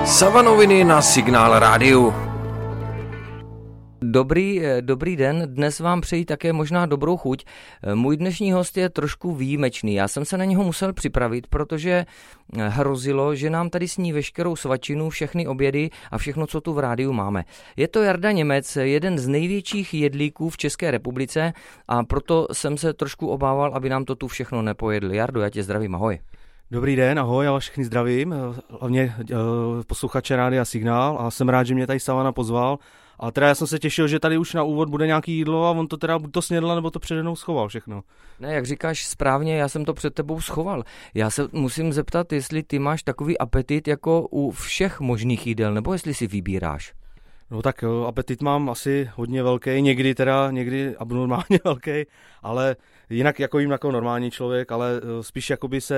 Savanoviny na Signál rádiu. Dobrý den, dnes vám přeji také možná dobrou chuť. Můj dnešní host je trošku výjimečný, já jsem se na něho musel připravit, protože hrozilo, že nám tady sní veškerou svačinu, všechny obědy a všechno, co tu v rádiu máme. Je to Jarda Němec, jeden z největších jedlíků v České republice a proto jsem se trošku obával, aby nám to tu všechno nepojedl. Jardo, já tě zdravím, ahoj. Dobrý den, ahoj, já vás všechny zdravím, hlavně posluchače Rádia Signál a jsem rád, že mě tady Savana pozval. A teda já jsem se těšil, že tady už na úvod bude nějaký jídlo a on to teda buď to snědl, nebo to přede mnou schoval všechno. Ne, jak říkáš správně, já jsem to před tebou schoval. Já se musím zeptat, jestli ty máš takový apetit jako u všech možných jídel, nebo jestli si vybíráš. No tak apetit mám asi hodně velký, někdy abnormálně velký, ale jinak jako jím jako normální člověk, ale spíš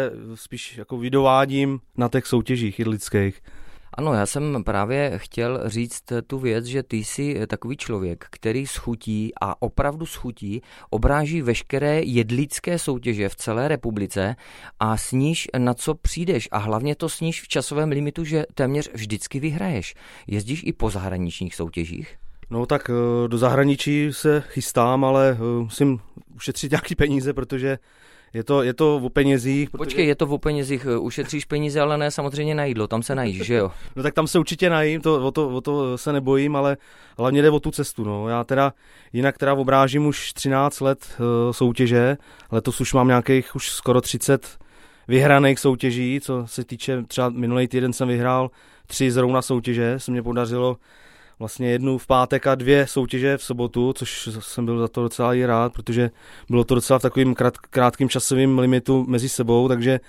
jako vydovádím na těch soutěžích jedlických. Ano, já jsem právě chtěl říct tu věc, že ty jsi takový člověk, který schutí a opravdu schutí, obráží veškeré jedlické soutěže v celé republice a sníš, na co přijdeš a hlavně to sníš v časovém limitu, že téměř vždycky vyhraješ. Jezdíš i po zahraničních soutěžích? No tak do zahraničí se chystám, ale musím ušetřit nějaký peníze, protože je to o penězích. Počkej, je to o penězích, ušetříš peníze, ale ne samozřejmě na jídlo, tam se najíš, že jo? No tak tam se určitě najím, o to se nebojím, ale hlavně jde o tu cestu, no. Já jinak obrážím už 13 let soutěže, letos už mám nějakých už skoro 30 vyhraných soutěží, co se týče, třeba minulý týden jsem vyhrál 3 zrovna soutěže, se mě podařilo vlastně jednu v pátek a 2 soutěže v sobotu, což jsem byl za to docela i rád, protože bylo to docela v takovým krátkým časovým limitu mezi sebou,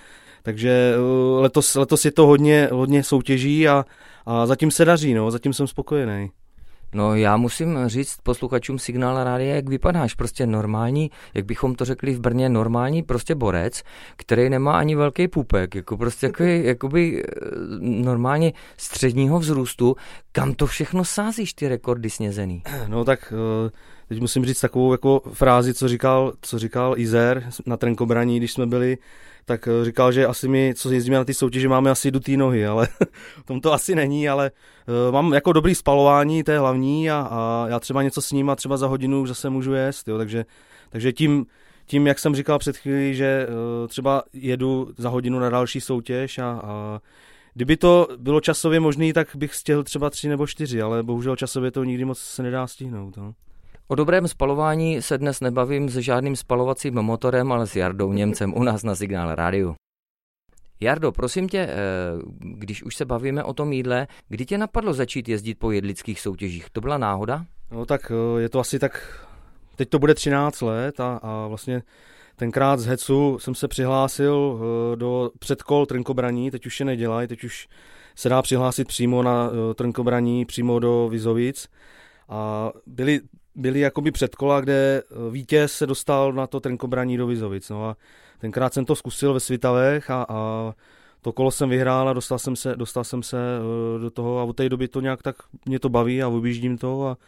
takže letos je to hodně soutěží a zatím se daří, no, zatím jsem spokojený. No já musím říct posluchačům Signál rádia, jak vypadáš, prostě normální, jak bychom to řekli v Brně, normální prostě borec, který nemá ani velký pupek, jako prostě jakoby normálně středního vzrůstu. Kam to všechno sázíš, ty rekordy snězený? No tak teď musím říct takovou jako frázi, co říkal Izer na Trnkobraní, když jsme byli, tak říkal, že asi my, co jezdíme na ty soutěže, máme asi dutý nohy, ale tom to asi není, ale mám jako dobrý spalování, to je hlavní a já třeba něco sním a třeba za hodinu už zase můžu jíst, jo, takže tím, jak jsem říkal před chvílí, že třeba jedu za hodinu na další soutěž a kdyby to bylo časově možný, tak bych stihl třeba 3 nebo 4, ale bohužel časově to nikdy moc se nedá stihnout, no. O dobrém spalování se dnes nebavím s žádným spalovacím motorem, ale s Jardou Němcem u nás na Signál rádiu. Jardo, prosím tě, když už se bavíme o tom jídle, kdy tě napadlo začít jezdit po jedlických soutěžích? To byla náhoda? No tak je to asi tak, teď to bude 13 let a vlastně tenkrát z Hecu jsem se přihlásil do předkol Trnkobraní, teď už je nedělají, teď už se dá přihlásit přímo na Trnkobraní, přímo do Vizovic a byly jakoby předkola, kde vítěz se dostal na to Trnkobraní do Vizovic. No a tenkrát jsem to zkusil ve Svitavech a to kolo jsem vyhrál a dostal jsem se do toho a od té doby to nějak tak mě to baví a objíždím to a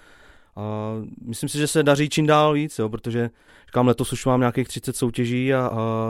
myslím si, že se daří čím dál víc, jo, protože říkám, letos už mám nějakých 30 soutěží a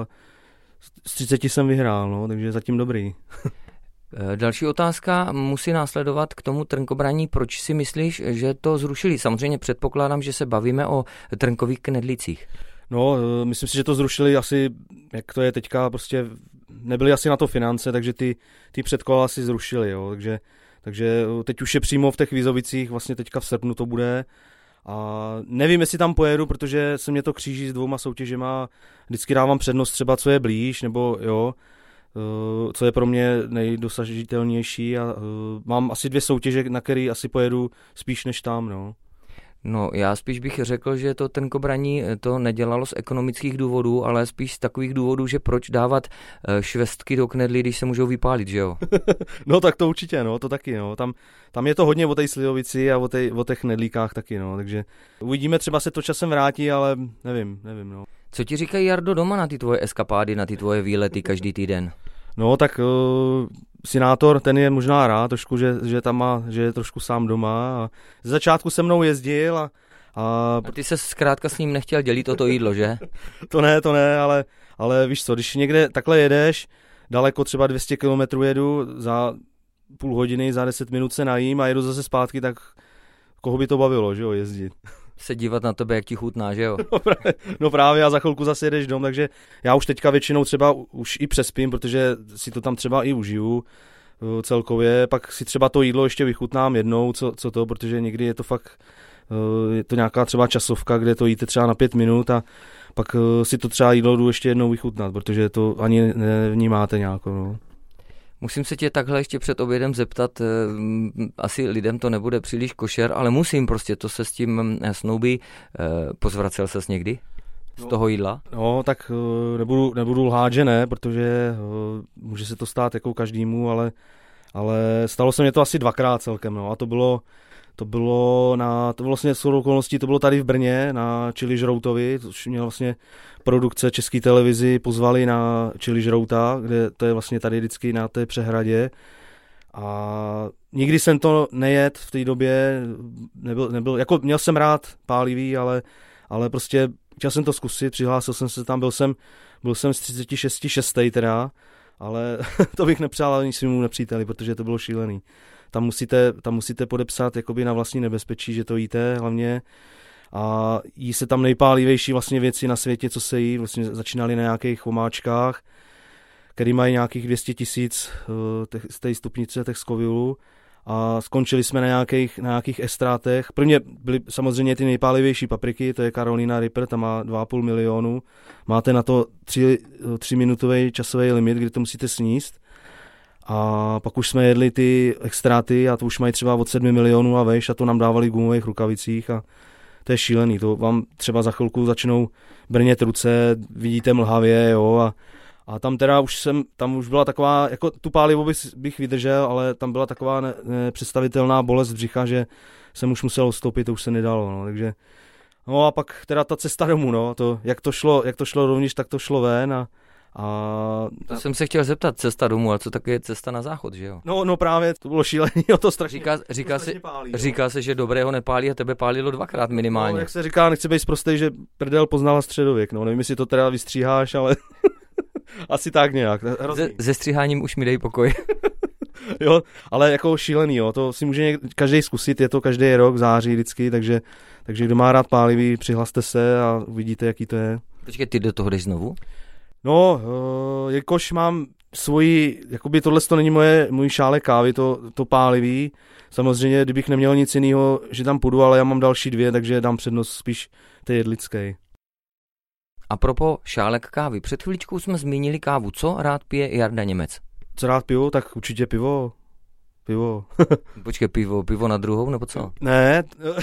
z 30 jsem vyhrál, no, takže zatím dobrý. Další otázka musí následovat k tomu Trnkobraní. Proč si myslíš, že to zrušili? Samozřejmě předpokládám, že se bavíme o trnkových knedlicích. No, myslím si, že to zrušili asi, jak to je teďka, prostě nebyly asi na to finance, takže ty předkola asi zrušili, jo, takže teď už je přímo v těch Vizovicích, vlastně teďka v srpnu to bude a nevím, jestli tam pojedu, protože se mě to kříží s 2 soutěžema, vždycky dávám přednost třeba, co je blíž, nebo jo, co je pro mě nejdosažitelnější a mám asi 2 soutěže, na které asi pojedu spíš než tam, no. No, já spíš bych řekl, že to Trnkobraní to nedělalo z ekonomických důvodů, ale spíš z takových důvodů, že proč dávat švestky do knedlí, když se můžou vypálit, že jo? No tak to určitě, no, to taky, no. Tam je to hodně o té slivovici a o těch knedlíkách taky, no, takže uvidíme, třeba se to časem vrátí, ale nevím, no. Co ti říkají, Jardo, doma na ty tvoje eskapády, na ty tvoje výlety každý týden? No tak Sinátor, ten je možná rád trošku, že tam že je trošku sám doma a ze začátku se mnou jezdil a ty se zkrátka s ním nechtěl dělit o to jídlo, že? To ne, ale víš co, když někde takhle jedeš, daleko třeba 200 km jedu za půl hodiny, za 10 minut se najím a jedu zase zpátky, tak koho by to bavilo, že jo, jezdit. Se dívat na tebe, jak ti chutná, že jo? No právě a za chvilku zase jedeš dom, takže já už teďka většinou třeba už i přespím, protože si to tam třeba i užiju celkově, pak si třeba to jídlo ještě vychutnám jednou, co to, protože někdy je to fakt, je to nějaká třeba časovka, kde to jíte třeba na 5 minut a pak si to třeba jídlo jdu ještě jednou vychutnat, protože to ani nevnímáte nějak. No. Musím se tě takhle ještě před obědem zeptat, asi lidem to nebude příliš košer, ale musím prostě, to se s tím snoubí. Pozvracel ses někdy z toho jídla? No, tak nebudu lhát, že ne, protože může se to stát jako každému, ale stalo se mě to asi 2krát celkem, no, a to bylo vlastně shodou okolností, to bylo tady v Brně na Čili Žroutovi, což měl vlastně produkce České televizi, pozvali na Čili Žrouta, kde to je vlastně tady vždycky na té přehradě. A nikdy jsem to nejedl v té době, nebyl, jako měl jsem rád pálivý, ale prostě chtěl jsem to zkusit, přihlásil jsem se tam, byl jsem z 36 teda, ale to bych nepřál ani svému nepříteli, protože to bylo šílený. Tam musíte podepsat jakoby na vlastní nebezpečí, že to jíte hlavně a jí se tam nejpálivější vlastně věci na světě, co se jí. Vlastně začínali na nějakých omáčkách, který mají nějakých 200 000 z té stupnice těch Scovillů a skončili jsme na nějakých estrátech. Prvně byly samozřejmě ty nejpálivější papriky, to je Carolina Reaper, tam má 2,5 milionu. Máte na to 3-minutový časový limit, kdy to musíte sníst. A pak už jsme jedli ty extráty a to už mají třeba od 7 milionů a vejš a to nám dávali v gumových rukavicích a to je šílený. To vám třeba za chvilku začnou brnět ruce, vidíte mlhavě, jo, a tam teda tam už byla taková, jako tu pálivu bych vydržel, ale tam byla taková nepředstavitelná bolest břicha, že jsem už musel odstoupit, to už se nedalo, no, takže no a pak teda ta cesta domů, no, to, jak to šlo dovnitř, tak to šlo ven a to jsem se chtěl zeptat, cesta domů, a co taky je cesta na záchod, že jo? No právě, to bylo šílený, to strašně Říká se, že dobrého nepálí a tebe pálilo 2krát minimálně. No, jak se říká, nechci být sprostej, že prdel poznala středověk, no, nevím, jestli to teda vystříháš, ale asi tak nějak. Se stříháním už mi dej pokoj. Jo, ale jako šílený, jo, to si může každý zkusit, je to každý rok v září vždycky, takže kdo má rád pálivý, přihlaste se a uvidíte, jaký to je. Počkej, ty do toho jdeš znovu? No, jakož mám svoji, jakoby tohle to není můj šálek kávy, to pálivý. Samozřejmě, kdybych neměl nic jiného, že tam půjdu, ale já mám další 2, takže dám přednost spíš té jedlické. A propo šálek kávy. Před chvíličkou jsme zmínili kávu. Co rád pije Jarda Němec? Co rád piju? Tak určitě pivo. Počkej, pivo na druhou, nebo co? Ne,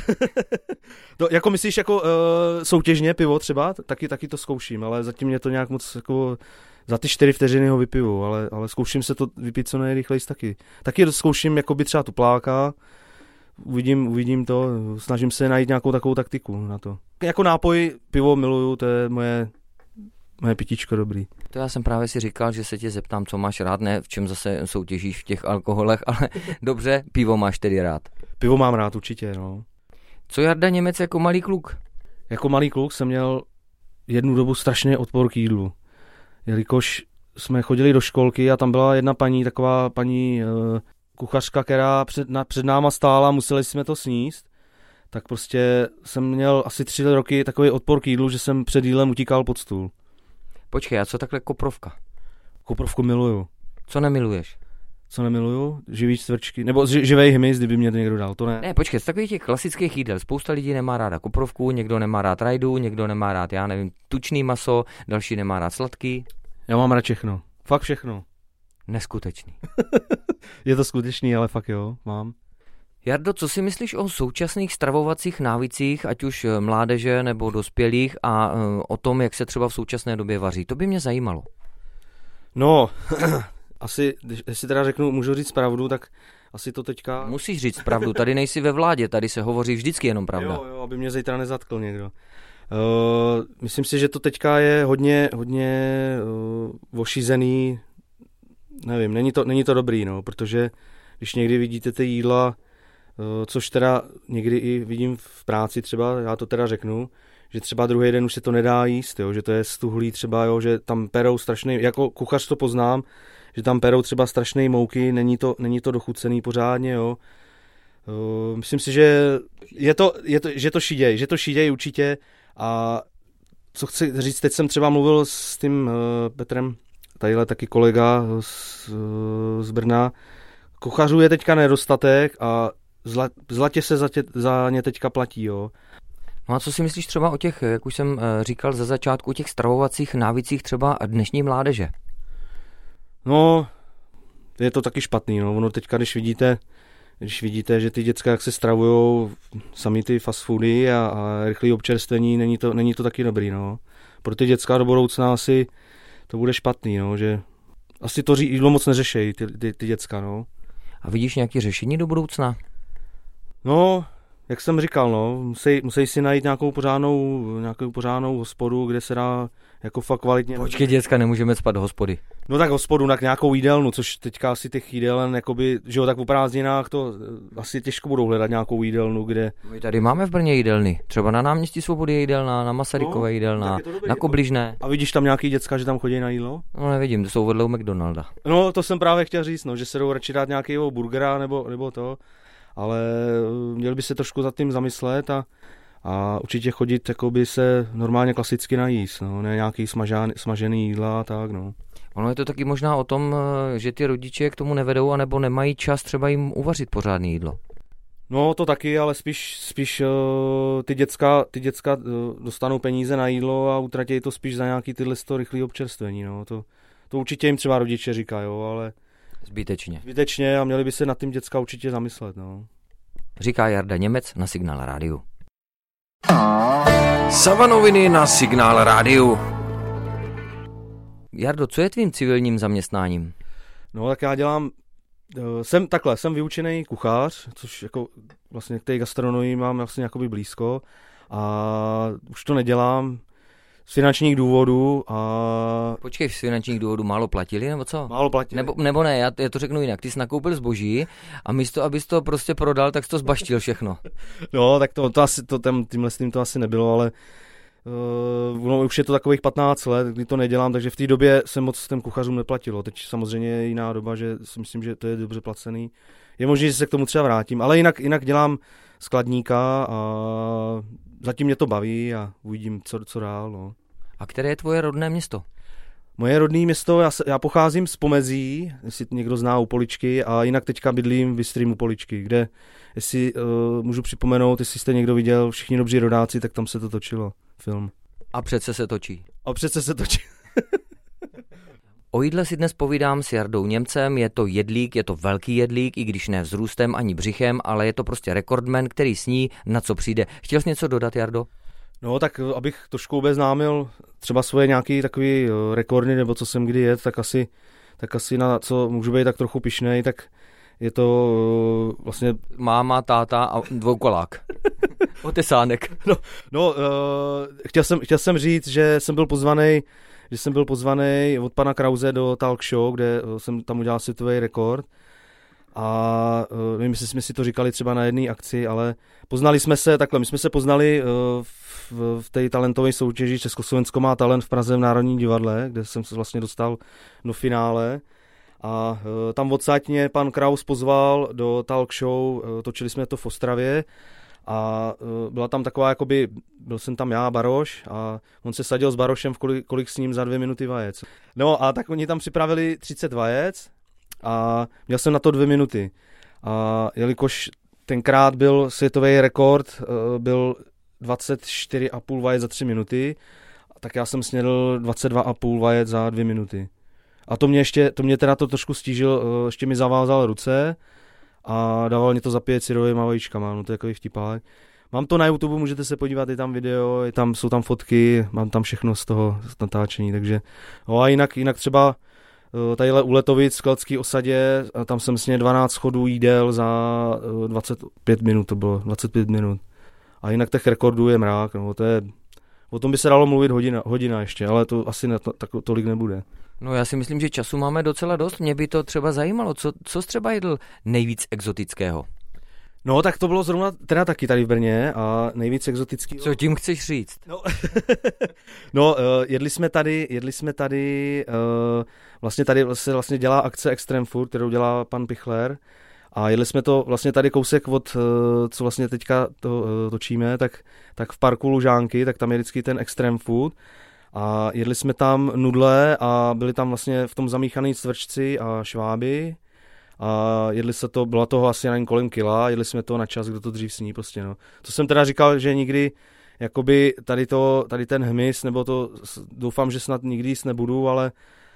to, jako myslíš jako soutěžně pivo třeba, taky to zkouším, ale zatím mě to nějak moc jako za ty 4 vteřiny ho vypiju, ale zkouším se to vypít co nejrychleji taky. Taky to zkouším jako by třeba tupláka, uvidím to, snažím se najít nějakou takovou taktiku na to. Jako nápoj pivo miluju, to je moje pitíčko dobrý. To já jsem právě si říkal, že se tě zeptám, co máš rád, ne v čem zase soutěžíš v těch alkoholech, ale dobře, pivo máš tedy rád. Pivo mám rád určitě, no. Co Jarda Němec jako malý kluk? Jako malý kluk jsem měl jednu dobu strašně odpor k jídlu. Jelikož jsme chodili do školky a tam byla jedna taková paní kuchařka, která před náma stála, museli jsme to sníst. Tak prostě jsem měl asi 3 roky takový odpor k jídlu, že jsem před jídlem utíkal pod stůl. Počkej, a co takhle koprovka? Koprovku miluju. Co nemiluješ? Co nemiluju? Živý čtvrčky. Nebo živej hmyz, kdyby mě to někdo dal, to ne. Ne, počkej, z takových těch klasických jídel. Spousta lidí nemá ráda koprovku, někdo nemá rád rajdu, někdo nemá rád, já nevím, tučný maso, další nemá rád sladký. Já mám rád všechno. Fakt všechno. Neskutečný. Je to skutečný, ale fakt jo, mám. Jardo, co si myslíš o současných stravovacích návycích, ať už mládeže nebo dospělých, a o tom, jak se třeba v současné době vaří? To by mě zajímalo. No, asi, jestli teda můžu říct pravdu, tak asi to teďka... Musíš říct pravdu, tady nejsi ve vládě, tady se hovoří vždycky jenom pravda. Jo, aby mě zítra nezatkl někdo. Myslím si, že to teďka je hodně ošízený, nevím, není to dobrý, no, protože když někdy vidíte ty jídla, což teda někdy i vidím v práci třeba, já to teda řeknu, že třeba druhý den už se to nedá jíst, jo, že to je stuhlý třeba, jo, že tam perou strašný, jako kuchař to poznám, že tam perou třeba strašné mouky, není to dochucený pořádně, jo. Myslím si, že že to šiděj určitě a co chci říct, teď jsem třeba mluvil s tím Petrem, tadyhle taky kolega z Brna, kuchařů je teďka nedostatek a zlatě se za ně teďka platí, jo. No a co si myslíš třeba o těch, jak už jsem říkal za začátku, o těch stravovacích návycích třeba dnešní mládeže? No, je to taky špatný, no. Ono teďka, když vidíte, že ty děcka jak se stravujou sami ty fast foody a rychlé občerstvení, není to taky dobrý, no. Pro ty děcka do budoucna asi to bude špatný, no, že asi to jídlo moc neřešejí ty děcka, no. A vidíš nějaké řešení do budoucna? No, jak jsem říkal, no, musí si najít nějakou pořádnou hospodu, kde se dá jako fakt kvalitně... Počkej, děcka, nemůžeme spát do hospody. No tak hospodu, tak nějakou jídelnu, což teďka asi těch jídelen, jakoby, že jo, tak po prázdninách to asi těžko budou hledat nějakou jídelnu, kde... My tady máme v Brně jídelny, třeba na náměstí Svobody je jídelna, na Masarykové jídelna, na Kobližné. A vidíš tam nějaký děcka, že tam chodí na jídlo? No nevidím, to jsou vedle u McDonalda. No to jsem právě chtěl říct, no, že se jdou radši dát nějakého burgera nebo to, ale měli by se trošku za tím zamyslet a určitě chodit jakoby se normálně klasicky najíst, no, ne nějaký smažený jídla, tak no. Ono je to taky možná o tom, že ty rodiče k tomu nevedou, anebo nemají čas třeba jim uvařit pořádné jídlo. No to taky, ale spíš ty děcka dostanou peníze na jídlo a utratí to spíš za nějaký tyhle rychlé občerstvení, no. To určitě jim třeba rodiče říkají, ale... Zbytečně a měli by se nad tím děcka určitě zamyslet, no. Říká Jarda Němec na Signál rádiu. Savanoviny na Signál rádiu. Jardo, co je tvým civilním zaměstnáním? No tak já dělám, jsem vyučený kuchař, což jako vlastně k té gastronomii mám vlastně jakoby blízko a už to nedělám z finančních důvodů a... Počkej, z finančních důvodů málo platili, nebo co? Málo platili. Nebo ne, já to řeknu jinak, ty jsi nakoupil zboží a místo, abys to prostě prodal, tak jsi to zbaštil všechno. No, tak tímhle s tím to asi nebylo, ale už je to takových 15 let, kdy to nedělám, takže v té době se moc těm kuchařům neplatilo. Teď samozřejmě je jiná doba, že si myslím, že to je dobře placený. Je možné, že se k tomu třeba vrátím, ale jinak dělám skladníka a zatím mě to baví a uvidím, co dál. No. A které je tvoje rodné město? Moje rodné město, já pocházím z Pomezí, jestli někdo zná u Poličky, a jinak teďka bydlím v Bystrým u Poličky, kde, jestli můžu připomenout, jestli jste někdo viděl Všichni dobří rodáci, tak tam se to točilo, film. A přece se točí. O jídle si dnes povídám s Jardou Němcem, je to jedlík, je to velký jedlík, i když ne vzrůstem ani břichem, ale je to prostě rekordman, který sní, na co přijde. Chtěl jsi něco dodat, Jardo? No tak abych trošku obeznámil třeba svoje nějaký takový rekordy, nebo co jsem kdy jet, tak asi na co můžu být tak trochu pyšnej, tak je to vlastně... Máma, táta a dvoukolák. Otesánek. Chtěl jsem říct, že jsem byl pozvaný od pana Krause do talk show, kde jsem tam udělal světový rekord. A nevím, jestli jsme si to říkali třeba na jedné akci, ale poznali jsme se takhle. My jsme se poznali v té talentové soutěži Československo má talent v Praze v Národním divadle, kde jsem se vlastně dostal do finále. A tam odsaď mě pan Kraus pozval do talk show, točili jsme to v Ostravě. A byla tam taková, jakoby, byl jsem tam já, Baroš, a on se sadil s Barošem, kolik s ním za 2 minuty vajec. No a tak oni tam připravili 30 vajec a měl jsem na to 2 minuty. A jelikož tenkrát byl světový rekord, byl 24,5 vajec za 3 minuty, tak já jsem snědl 22,5 vajec za 2 minuty. A to mě teda to trošku stížil, ještě mi zavázal ruce, a dával mě to zapít syrovýma vajíčkama, no to je takový vtipák. Mám to na YouTube, můžete se podívat, je tam video, jsou tam fotky, mám tam všechno z toho natáčení, takže. No a jinak třeba tadyhle u Letovic v Kladské osadě, tam jsem snědl 12 schodů jídel za 25 minut, to bylo 25 minut. A jinak těch rekordů je mrák, no to je, o tom by se dalo mluvit hodina ještě, ale to asi tolik nebude. No já si myslím, že času máme docela dost, mě by to třeba zajímalo, co jsi třeba jedl nejvíc exotického? No tak to bylo zrovna teda taky tady v Brně a nejvíc exotického. Co tím chceš říct? No, jedli jsme tady vlastně tady se vlastně dělá akce Extreme Food, kterou dělá pan Pichler. A jedli jsme to vlastně tady kousek od, co vlastně teďka to točíme, tak v parku Lužánky, tak tam je vždycky ten Extreme Food. A jedli jsme tam nudle a byli tam vlastně v tom zamíchaný cvrčci a šváby. A jedli se to, bylo toho asi nevím kolem kila, jedli jsme to na čas, kdo to dřív sní prostě, no. To jsem teda říkal, že nikdy, jakoby tady ten hmyz, nebo to, doufám, že snad nikdy jíst nebudu, ale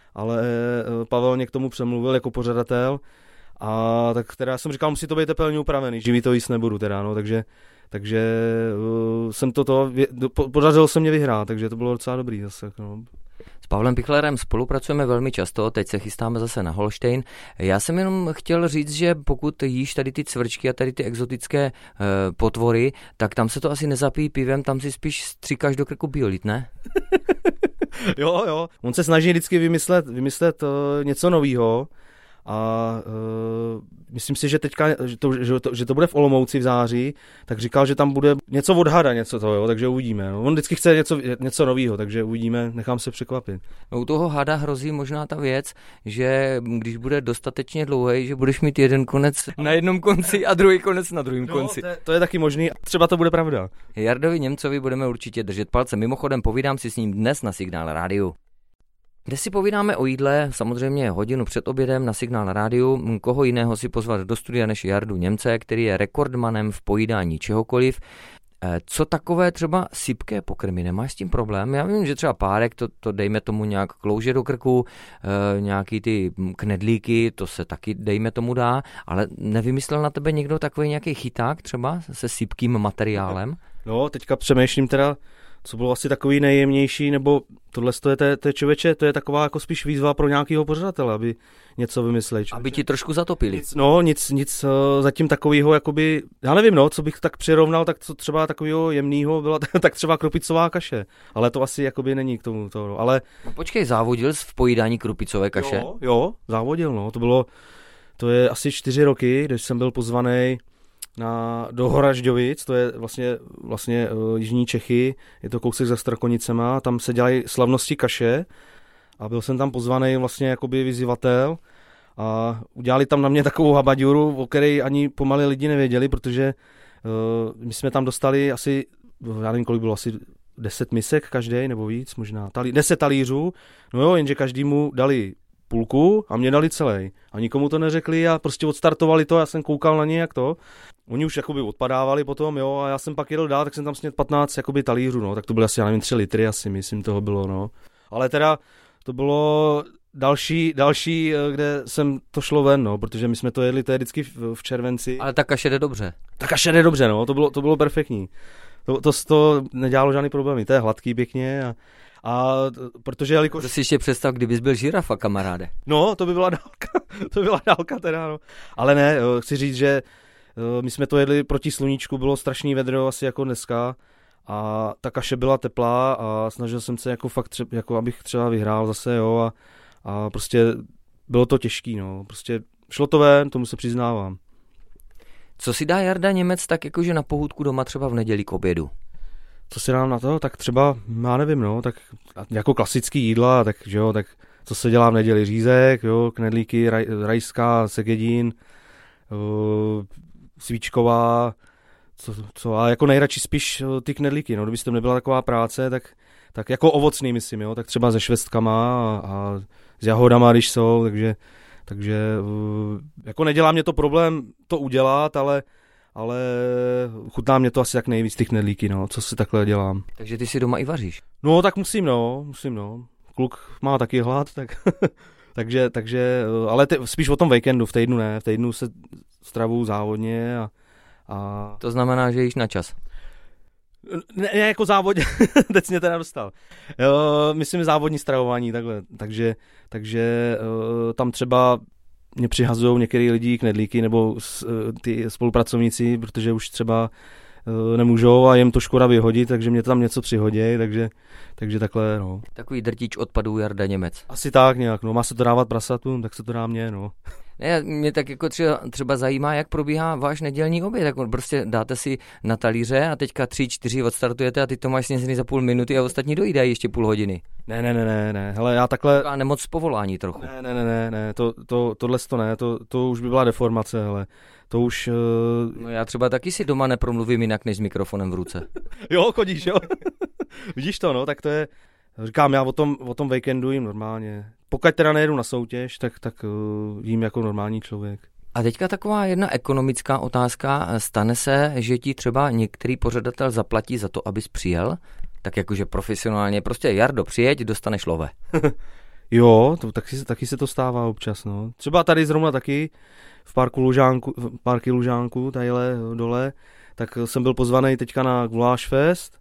Pavel mě k tomu přemluvil jako pořadatel. A tak teda jsem říkal, musí to být tepelně upravený, živý to jíst nebudu teda, no, takže jsem podařilo se mě vyhrát, takže to bylo docela dobrý zase, no. S Pavlem Pichlerem spolupracujeme velmi často, teď se chystáme zase na Holštejn. Já jsem jenom chtěl říct, že pokud jíš tady ty cvrčky a tady ty exotické potvory, tak tam se to asi nezapíjí pivem, tam si spíš stříkáš do krku biolit, ne? Jo, on se snaží vždycky vymyslet něco novýho. A myslím si, že teďka, že to bude v Olomouci v září, tak říkal, že tam bude něco od hada, něco toho, jo, takže uvidíme. No. On vždycky chce něco nového, takže uvidíme, nechám se překvapit. No, u toho hada hrozí možná ta věc, že když bude dostatečně dlouhý, že budeš mít jeden konec na jednom konci a druhý konec na druhém konci. To je taky možný, třeba to bude pravda. Jardovi Němcovi budeme určitě držet palce. Mimochodem povídám si s ním dnes na Signál Rádiu. Dnes si povídáme o jídle, samozřejmě hodinu před obědem na Signál Rádiu. Koho jiného si pozvat do studia než Jardu Němce, který je rekordmanem v pojídání čehokoliv. Co takové třeba sypké pokrmy, nemáš s tím problém? Já vím, že třeba párek, to dejme tomu nějak klouže do krku, nějaký ty knedlíky, to se taky dejme tomu dá, ale nevymyslel na tebe někdo takový nějaký chyták třeba se sypkým materiálem? No, teďka přemýšlím teda, co bylo asi takový nejjemnější, nebo tohle to je člověče, to je taková jako spíš výzva pro nějakého pořadatele, aby něco vymysleli. Aby ti trošku zatopili. Nic zatím takového, jakoby, já nevím, no, co bych tak přirovnal, tak co třeba takového jemného byla tak třeba krupicová kaše, ale to asi jakoby není k tomu, no, ale... No, počkej, závodil jsi v pojídání krupicové kaše? Jo, závodil, no, to je asi 4 roky, když jsem byl pozvaný do Horažďovic, to je vlastně jižní Čechy, je to kousek za Strakonicema, tam se dělají slavnosti kaše a byl jsem tam pozvaný vlastně jakoby vyzývatel a udělali tam na mě takovou habaďuru, o které ani pomaly lidi nevěděli, protože my jsme tam dostali asi, já nevím kolik bylo, asi 10 misek každý nebo víc, možná 10 talířů, no jo, jenže každému dali půlku a mě dali celý. A nikomu to neřekli a prostě odstartovali to, já jsem koukal na ně, jak to. Oni už jakoby odpadávali potom, jo, a já jsem pak jedl dál, tak jsem tam snědl 15 jakoby talířů, no, tak to byly asi, já nevím, 3 litry asi, myslím, toho bylo, no. Ale teda to bylo další, kde jsem to šlo ven, no, protože my jsme to jedli, to je vždycky v červenci. Ale ta kaše jde dobře. Ta kaše jde dobře, no, to bylo perfektní. To nedělalo žádný problémy, to je hladký pěkně a protože jelikož... To si ještě představ, kdybys byl žirafa, kamaráde. No, to by byla dálka teda, no. Ale ne, chci říct, že my jsme to jedli proti sluníčku, bylo strašný vedro, asi jako dneska a ta kaše byla teplá a snažil jsem se jako fakt, jako abych třeba vyhrál zase, jo, a prostě bylo to těžký, no, prostě šlo to ven, tomu se přiznávám. Co si dá Jarda Němec tak jakože na pohůdku doma třeba v neděli k obědu? Co si dám na to? Tak třeba, já nevím, no, tak jako klasický jídla, tak jo, tak co se dělá v neděli, řízek, jo, knedlíky, rajská, segedín, svíčková, a jako nejradši spíš ty knedlíky, no, kdyby to nebyla taková práce, tak jako ovocný, myslím, jo, tak třeba se švestkama a s jahodama, když jsou, takže jako nedělá mě to problém to udělat, ale chutná mě to asi tak nejvíc ty knedlíky, no, co si takhle dělám. Takže ty si doma i vaříš? No, tak musím, no. Kluk má taky hlad, tak takže ale spíš o tom víkendu, v týdnu ne, v týdnu se stravuju závodně a... To znamená, že jíš na čas? Ne jako závodně, teď jsi mě teda dostal. Myslím závodní stravování, takhle, takže tam třeba mě přihazují některý lidi knedlíky nebo ty spolupracovníci, protože už třeba nemůžou a jim to škoda vyhodit, takže mě tam něco přihodí, takže takhle, no. Takový drtič odpadů Jarda Němec. Asi tak nějak, no, má se to dávat prasatům, tak se to dá mně, no. Ne, mě tak jako třeba zajímá, jak probíhá váš nedělní oběd. Tak prostě dáte si na talíře a teďka 3-4 odstartujete a ty to máš snězený za půl minuty a ostatní dojídají ještě půl hodiny. Ne. Hele, já takhle... A nemoc z povolání trochu. Ne, tohle to ne, to už by byla deformace, hele. To už... No já třeba taky si doma nepromluvím jinak než s mikrofonem v ruce. Jo, chodíš, jo. Vidíš to, no, tak to je... Říkám, já o tom víkendu jim normálně. Pokud teda nejedu na soutěž, tak jím jako normální člověk. A teďka taková jedna ekonomická otázka. Stane se, že ti třeba některý pořadatel zaplatí za to, abys přijel? Tak jakože profesionálně, prostě Jardo, přijeď, dostaneš love. Jo, taky se to stává občas, no. Třeba tady zrovna taky v parku Lužánku, tadyhle dole, tak jsem byl pozvaný teďka na Guláš Fest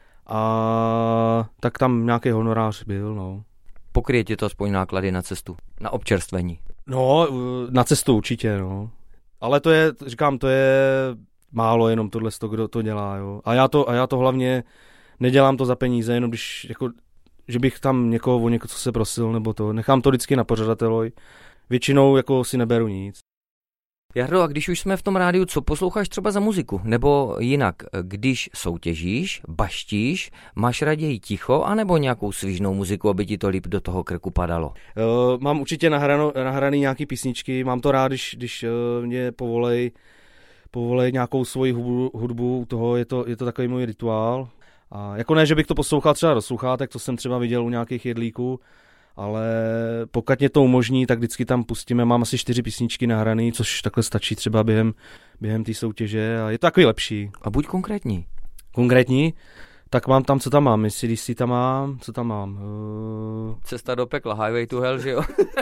a tak tam nějaký honorář byl, no. Pokryje ti to aspoň náklady na cestu, na občerstvení? No, na cestu určitě, no. Ale to je, říkám, to je málo jenom tohle, kdo to dělá, jo. A já to hlavně nedělám to za peníze, jenom když, jako, že bych tam někoho o něco se prosil, nebo to. Nechám to vždycky na pořadateloj. Většinou jako si neberu nic. Jardo, a když už jsme v tom rádiu, co posloucháš třeba za muziku? Nebo jinak, když soutěžíš, baštíš, máš raději ticho, anebo nějakou svižnou muziku, aby ti to líp do toho krku padalo? Mám určitě nahraný nějaký písničky, mám to rád, když mě povolej nějakou svoji hudbu, toho je to takový můj rituál. A jako ne, že bych to poslouchal třeba do sluchátek, to jsem třeba viděl u nějakých jedlíků, ale pokud mě to umožní, tak vždycky tam pustíme, mám asi 4 písničky nahraný, což takhle stačí třeba během té soutěže a je to takový lepší. A buď konkrétní. Konkrétní? Tak mám tam, co tam mám, jestli tam mám, co tam mám. Cesta do pekla, Highway to Hell, že jo?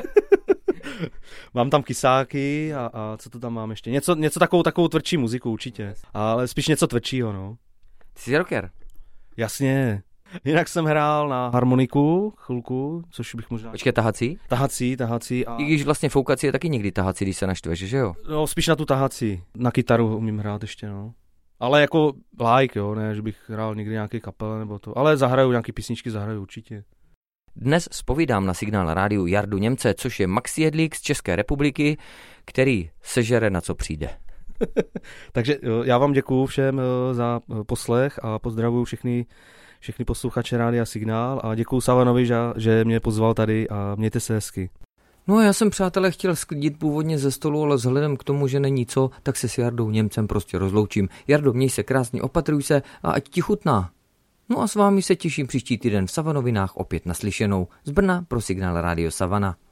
Mám tam Kysáky a co to tam mám ještě? Něco takovou tvrdší muziku určitě, ale spíš něco tvrdšího, no. Ty jsi rocker? Jasně. Jinak jsem hrál na harmoniku chvilku, což bych možná... Počkej, tahací? Tahací. A... I když vlastně foukací je taky někdy tahací, když se naštveš, že jo? No, spíš na tu tahací. Na kytaru umím hrát ještě, no. Ale jako like, jo, ne, že bych hrál někdy nějaký kapele nebo to. Ale zahraju nějaký písničky, určitě. Dnes zpovídám na Signál rádiu Jardu Němce, což je maxi jedlík z České republiky, který sežere na co přijde. Takže já vám děkuju všem za poslech a pozdravuju všechny posluchače Rádia Signál a děkuju Savanovi, že mě pozval tady a mějte se hezky. No já jsem, přátelé, chtěl sklidit původně ze stolu, ale vzhledem k tomu, že není co, tak se s Jardou Němcem prostě rozloučím. Jardo, měj se krásně, opatruj se a ať ti chutná. No a s vámi se těším příští týden v Savanovinách opět naslyšenou. Z Brna pro Signál rádio Savana.